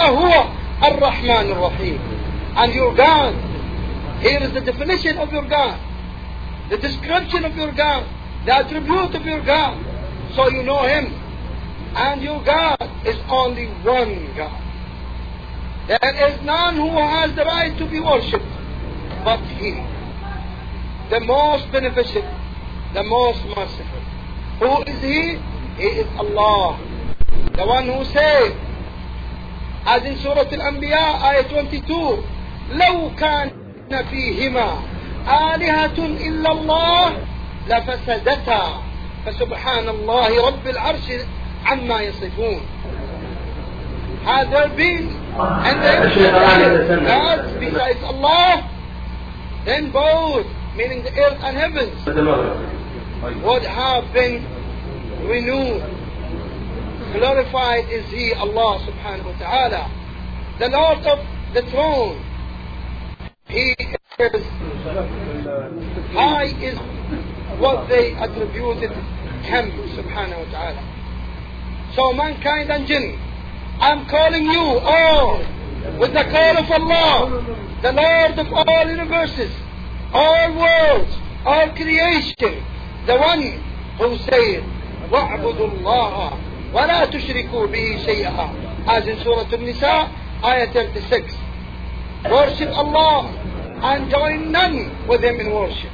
هو الرحمن الرحيم. And your God, here is the definition of your God, the description of your God, the attribute of your God, so you know Him. And your God is only one God. There is none who has the right to be worshipped but He, the most beneficent, the most merciful. Who is He? He is Allah, the one who said, as in Surah Al-Anbiya, ayah 22, لو كان فيهما آلهة إلا الله لفسدتا فسبحان الله رب العرش عما يصفون. Had there been and gods besides Allah, then both, meaning the earth and heavens, would have been renewed. Glorified is He, Allah subhanahu wa ta'ala, the Lord of the throne. He is high is what they attributed Him subhanahu wa ta'ala. So mankind and jinn, I'm calling you all with the call of Allah, the Lord of all universes, all worlds, all creation, the one who said, وَاعْبُدُوا اللَّهَ وَلَا تُشْرِكُوا بِهِ شَيْئًا, as in Surah An-Nisa, ayah 36. Worship Allah and join none with Him in worship.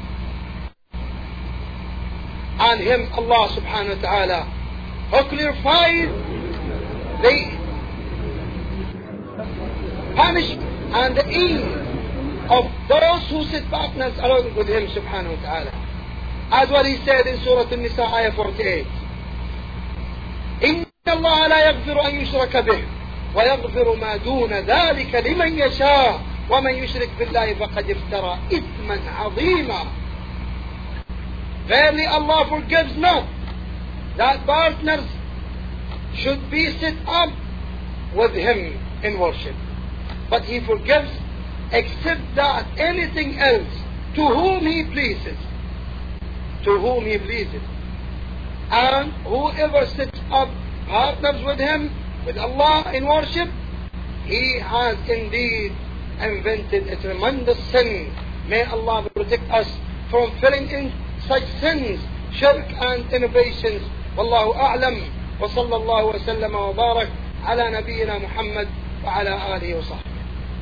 And Him, Allah subhanahu wa ta'ala, who clarified the punishment and the aim of those who sit partners along with Him subhanahu wa ta'ala. As what He said in Surah An-Nisa, ayah 48. إِنَّ اللَّهَ لَا يَغْفِرُ أَن يُشْرَكَ بِهِ وَيَغْفِرُ مَا دُونَ ذَلِكَ لِمَنْ يَشَاءُ وَمَنْ يُشْرِكْ بِاللَّهِ فَقَدِ افْتَرَى إِثْمًا عَظِيمًا. Verily Allah forgives not that partners should be set up with Him in worship, but He forgives except that anything else to whom He pleases. To whom He pleases. And whoever sets up partners with Him, with Allah in worship, he has indeed invented a tremendous sin. May Allah protect us from falling in such sins, shirk and innovations. Wallahu a'lam. Wa sallallahu wa sallam wa barak ala nabiyyina Muhammad wa ala alihi wa sahbihi.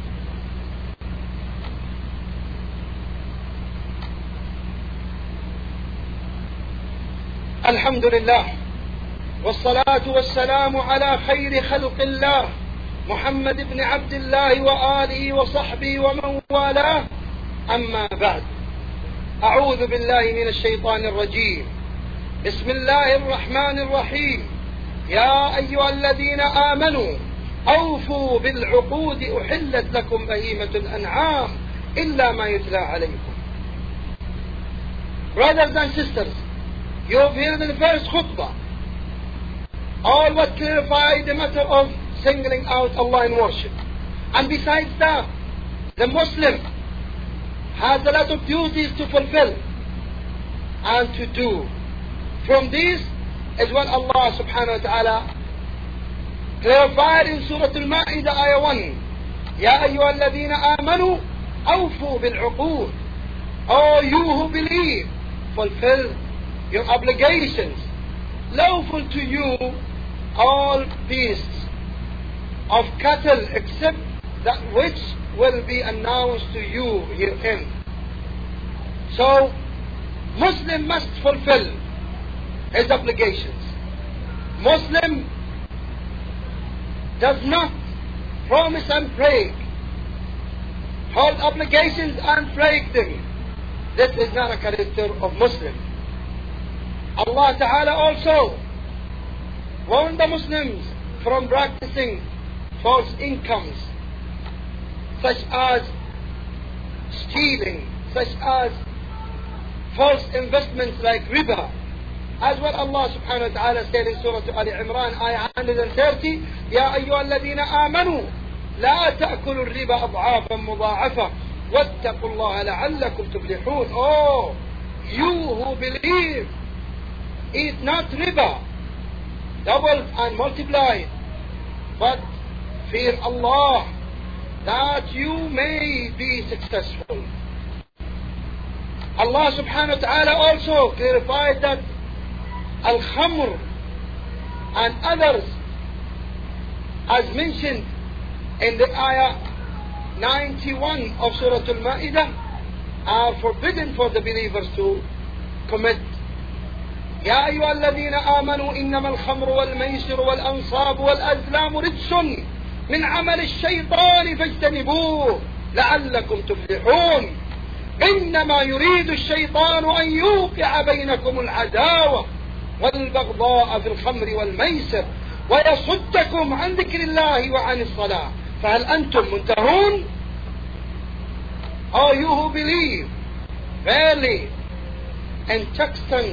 الحمد لله والصلاة والسلام على خير خلق الله محمد بن عبد الله وآله وصحبه ومن والاه. أما بعد، أعوذ بالله من الشيطان الرجيم. بسم الله الرحمن الرحيم. يا أيها الذين آمنوا أوفوا بالعقود أحلت لكم بهيمة الأنعام إلا ما يتلى عليكم. Brothers and sisters, you have heard in the first khutbah all what clarified the matter of singling out Allah in worship. And besides that, the Muslim has a lot of duties to fulfill and to do. From these is what Allah subhanahu wa ta'ala clarified in Surah Al-Ma'idah ayah 1. Ya ayyuha alladhina amanu awfu bil-uqud. O you who believe, fulfill your obligations. Lawful to you all beasts of cattle except that which will be announced to you herein. So Muslim must fulfill his obligations. Muslim does not promise and break, hold obligations and break them. This is not a character of Muslim. Allah Ta'ala also warned the Muslims from practicing false incomes, such as stealing, such as false investments like riba. As what Allah subhanahu wa ta'ala said in Surah Ali Imran, ayah 130, Ya ayyuha alladhina amanu, la ta'kulu riba ad'afan mudha'afa, wattaqu Allah la'allakum tuflihun. Oh, you who believe, eat not riba, doubled and multiplied, but Fear Allah, that you may be successful. Allah subhanahu wa ta'ala also clarified that Al-Khamr and others, as mentioned in the ayah 91 of Surah Al-Ma'idah, are forbidden for the believers to commit. يا أيها الذين آمنوا إنما الخمر والميسر والأنصاب والأزلام رجس من عمل الشيطان فاجتنبوه لعلكم تفلحون إنما يريد الشيطان أن يوقع بينكم العداوة والبغضاء في الخمر والميسر ويصدكم عن ذكر الله وعن الصلاة فهل أنتم منتهون؟ O you who believe, verily, intoxicant,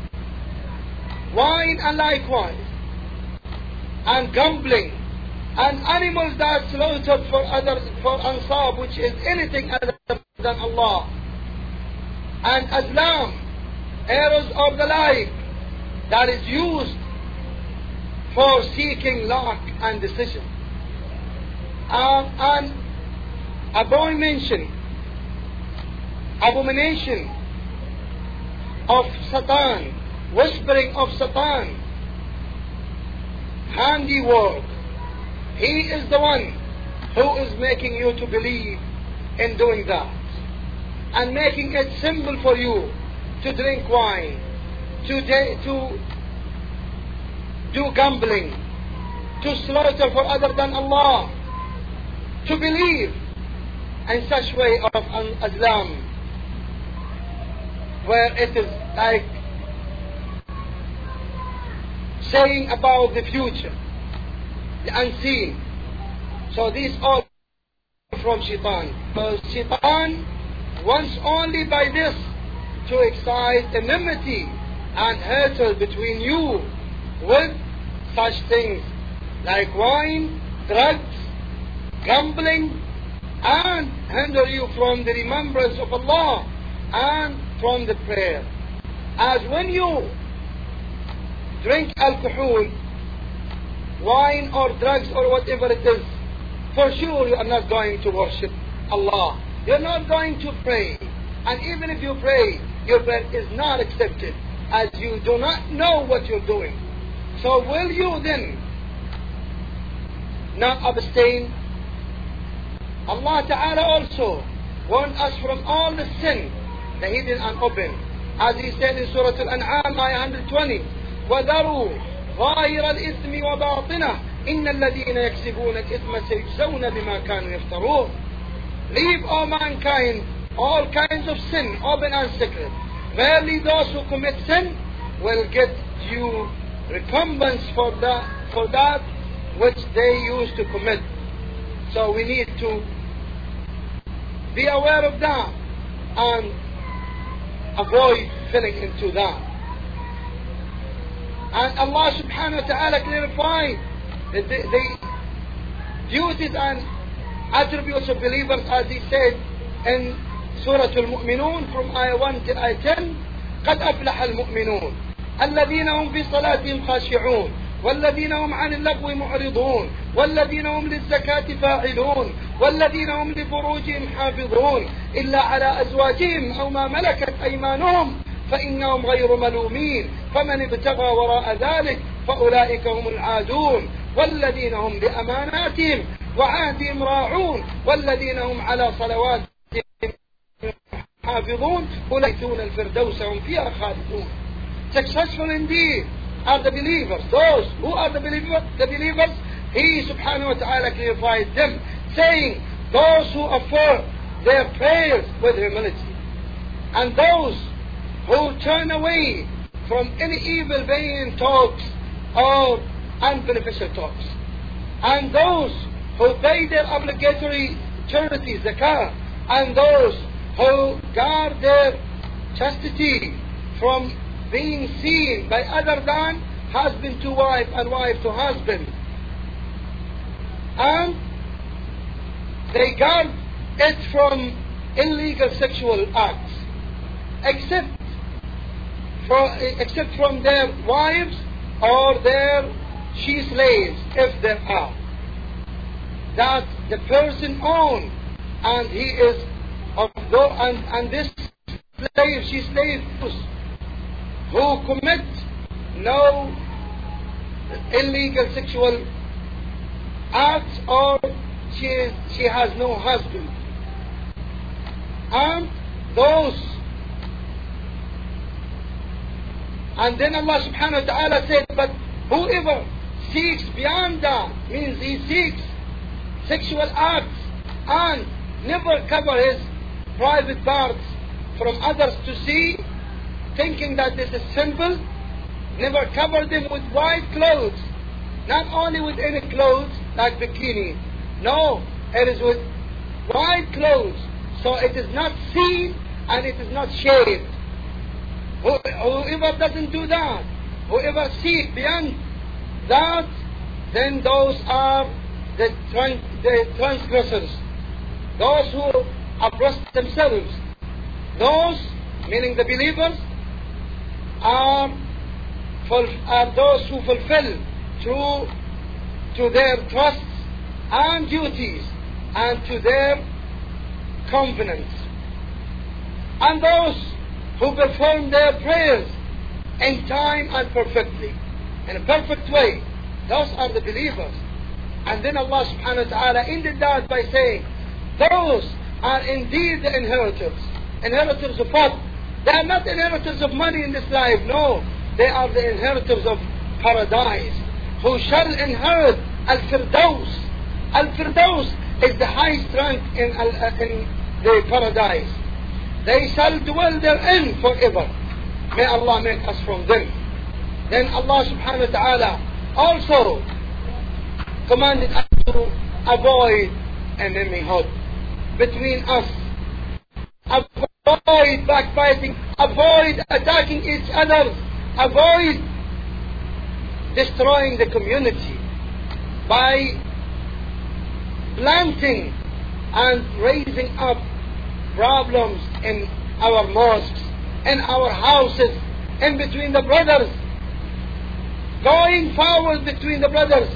wine and likewise, and gambling, and animals that are slaughtered for ansab, which is anything other than Allah, and azlam, arrows of the like, that is used for seeking luck and decision, and abomination of Satan, whispering of Satan, handiwork. He is the one who is making you to believe in doing that, and making it simple for you to drink wine, to do gambling, to slaughter for other than Allah, to believe in such way of Islam, where it is like saying about the future, the unseen. So these all from Shaitan. Because Shaitan wants only by this to excite enmity and hatred between you with such things like wine, drugs, gambling, and hinder you from the remembrance of Allah and from the prayer. As when you drink alcohol, wine or drugs or whatever it is, for sure you are not going to worship Allah. You're not going to pray. And even if you pray, your prayer is not accepted, as you do not know what you're doing. So will you then not abstain? Allah Ta'ala also warned us from all the sin, the hidden and open. As He said in Surah Al-An'am, ayah 120, وَذَرُوا ظَاهِرَ الْإِثْمِ وَبَاطِنَهُ إِنَّ الَّذِينَ يَكْسِبُونَ الْإِثْمَ سَيُجْزَوْنَ بِمَا كَانُوا يَفْتَرُونَ. Leave, O mankind, all kinds of sin, open and secret. Verily those who commit sin will get due recompense for that which they used to commit. So we need to be aware of that and avoid falling into that. And Allah subhanahu wa ta'ala clarified the duties and attributes of believers, as He said in Surah Al-Mu'minun from ayah 1 to ayah 10, قَدْ أَفْلَحَ الْمُؤْمِنُونَ الَّذِينَ هُمْ فِي صَلَاتِهِمْ خَاشِعُونَ والذين هم عن اللغو معرضون والذين هم للزكاة فاعلون والذين هم لفروجهم حافظون إلا على أزواجهم أو ما ملكت أيمانهم فإنهم غير ملومين فمن ابتغى وراء ذلك فأولئك هم العادون والذين هم لأماناتهم وعهدهم راعون والذين هم على صلواتهم حافظون أولئك الفردوس هم فيها خالدون. Successful indeed are the believers. Those who are the believers, He subhanahu wa ta'ala clarified them, saying, those who offer their prayers with humility, and those who turn away from any evil vain talks or unbeneficial talks, and those who pay their obligatory charity, zakah, and those who guard their chastity from being seen by other than husband to wife and wife to husband, and they guard it from illegal sexual acts, except from their wives or their she slaves, if there are. that the person owns, and he is of those, and this slave, she slaves who commit no illegal sexual acts, or she has no husband. And those, and then Allah subhanahu wa ta'ala said, but whoever seeks beyond that, means he seeks sexual acts and never cover his private parts from others to see, thinking that this is sinful, never cover them with white clothes, not only with any clothes like bikini, no, it is with white clothes, so it is not seen and it is not shaved. Whoever doesn't do that, whoever seeks beyond that, then those are the transgressors, those who oppress themselves. Those, meaning the believers, are those who fulfill true to their trusts and duties and to their covenants, and those who perform their prayers in time and perfectly, in a perfect way. Those are the believers. And then Allah subhanahu wa ta'ala ended that by saying, those are indeed the inheritors. Inheritors of what? They are not inheritors of money in this life, no. They are the inheritors of paradise, who shall inherit Al-Firdaus. Al-Firdaus is the highest rank in the paradise. They shall dwell therein forever. May Allah make us from them. Then Allah subhanahu wa ta'ala also commanded us to avoid enemyhood between us. Avoid backbiting, avoid attacking each other, avoid destroying the community by planting and raising up problems in our mosques, in our houses, in between the brothers, going forward between the brothers,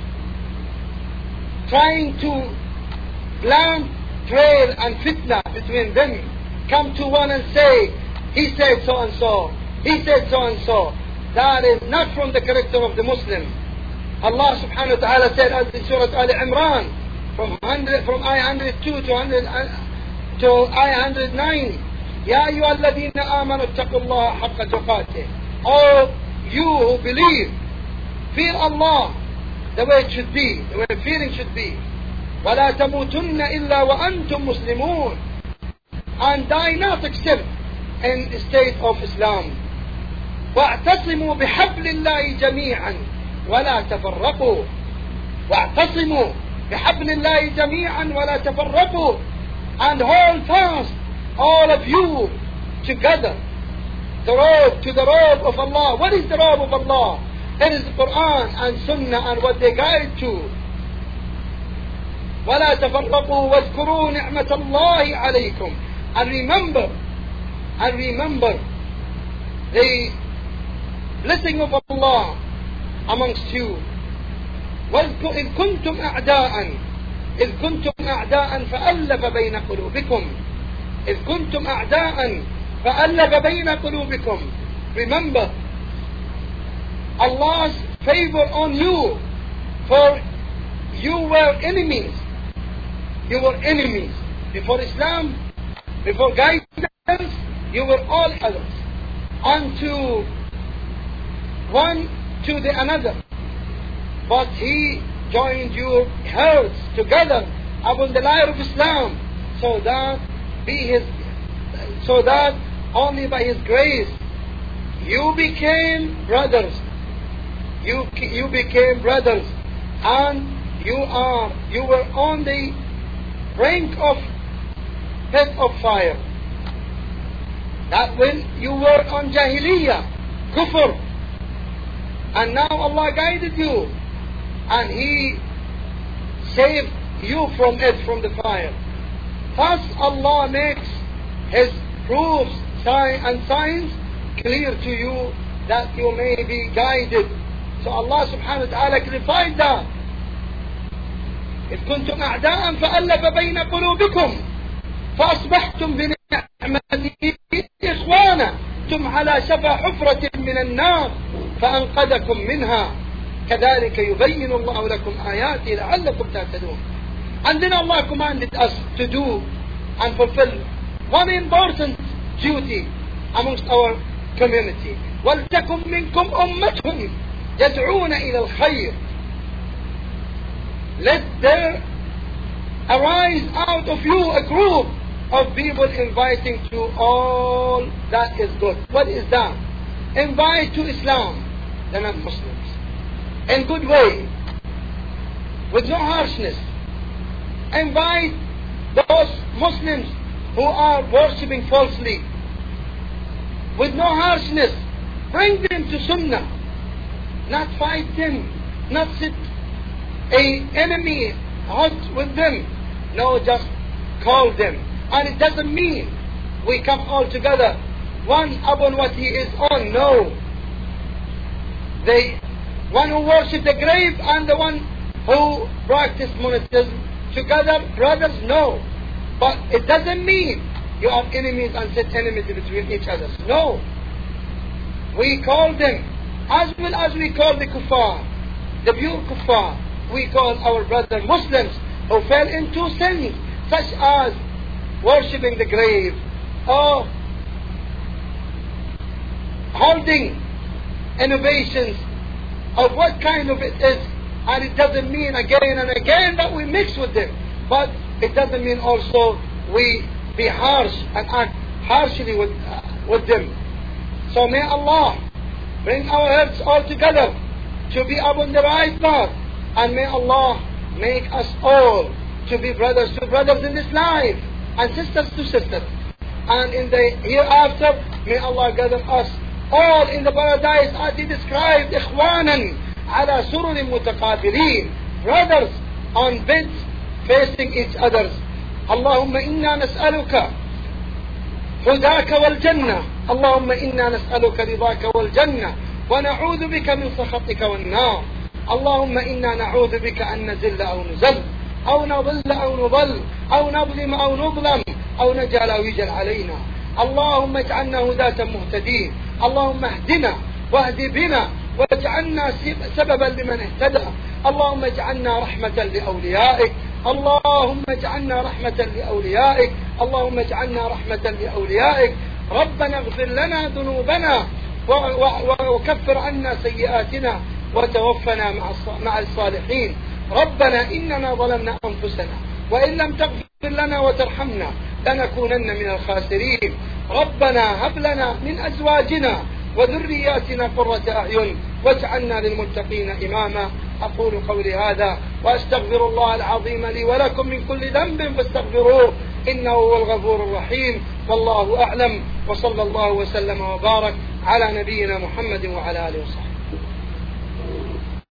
trying to plant trail and fitna between them. Come to one and say, he said so and so, he said so and so. That is not from the character of the Muslim. Allah subhanahu wa ta'ala said as in Surah Al Imran, from ayah 102 to ayah 109, Ya ayyuha alladhina amanu ittaqullaha haqqa tuqatih. All you who believe, fear Allah the way it should be, the way fearing should be. وَلَا تَمُوتُنَّ إِلَّا وَأَنْتُمْ مُسْلِمُونَ. And die not except in the state of Islam. وَاعْتَصِمُوا بِحَبْلِ اللَّهِ جَمِيعًا وَلَا تَفَرَّقُوا. وَاعْتَصِمُوا بِحَبْلِ اللَّهِ جَمِيعًا وَلَا تَفَرَّقُوا. And hold fast, all of you, together, to the robe of Allah. What is the robe of Allah? It is the Quran and Sunnah and what they guide to. وَلَا تَفَرَّقُوا وَاذْكُرُوا نِعْمَةَ اللَّهِ عَلَيْكُمْ. And remember the blessing of Allah amongst you. إِذْ كُنْتُمْ أَعْدَاءً فَأَلَّفَ بَيْنَ قُلُوبِكُمْ. إِذْ كُنْتُمْ أَعْدَاءً فَأَلَّفَ بَيْنَ قُلُوبِكُمْ. Remember Allah's favor on you, for you were enemies. You were enemies before Islam, before guidance. You were all others, unto one to the another. But He joined your hearts together upon the light of Islam, so that only by His grace you became brothers. You became brothers, and you were on the brink of pit of fire. That when you were on Jahiliyyah, Kufr, and now Allah guided you, and He saved you from it, from the fire. Thus Allah makes His proofs and signs clear to you, that you may be guided. So Allah subhanahu wa ta'ala clarified that. إذ كنتم أعداء فألف بين قلوبكم فأصبحتم بنعمته إخوانا كنتم على شفا حفرة من النار فأنقذكم منها كذلك يبين الله لكم آياته لعلكم تهتدون. And then Allah commanded us to do and fulfill one important duty amongst our community. وَلْتَكُمْ مِنْكُمْ أُمَّةٌ يَدْعُونَ إِلَى الْخَيْرِ. Let there arise out of you a group of people inviting to all that is good. What is that? Invite to Islam, the non-Muslims, in good way, with no harshness. Invite those Muslims who are worshipping falsely with no harshness. Bring them to Sunnah, not fight them, not sit an enemy hot with them. No, just call them. And it doesn't mean we come all together, one upon what he is on. No. The one who worships the grave and the one who practices monotheism together, brothers, no. But it doesn't mean you are enemies and set enmity between each other. No. We call them, as well as we call the kuffar, the pure kuffar, we call our brother Muslims who fell into sins such as worshipping the grave or holding innovations of what kind of it is. And it doesn't mean again and again that we mix with them, but it doesn't mean also we be harsh and act harshly with them. So may Allah bring our hearts all together to be upon the right path, and may Allah make us all to be brothers to brothers in this life and sisters to sisters, and in the hereafter may Allah gather us all in the paradise as He described, إخوانا على سرر متقابلين, brothers on beds facing each other. اللهم إنا نسألك هداك والجنة، اللهم إنا نسألك رضاك والجنة ونعوذ بك من سخطك والنار. اللهم إنا نعوذ بك أن نزل أو نزل أو نضل أو نضل أو نظلم أو نظلم أو نجهل أو يجهل علينا. اللهم اجعلنا هداة مهتدين، اللهم اهدنا واهد بنا واجعلنا سببا لمن اهتدى. اللهم اجعلنا رحمة لأوليائك، اللهم اجعلنا رحمة لأوليائك، اللهم اجعلنا رحمة لأوليائك. ربنا اغفر لنا ذنوبنا وكفر عنا سيئاتنا وتوفنا مع الصالحين. ربنا إننا ظلمنا أنفسنا وإن لم تغفر لنا وترحمنا لنكونن من الخاسرين. ربنا هب لنا من أزواجنا وذرياتنا قرة أعين واجعلنا للمتقين إماما. أقول قولي هذا وأستغفر الله العظيم لي ولكم من كل ذنب فاستغفروه إنه هو الغفور الرحيم. والله أعلم، وصلى الله وسلم وبارك على نبينا محمد وعلى آله وصحبه.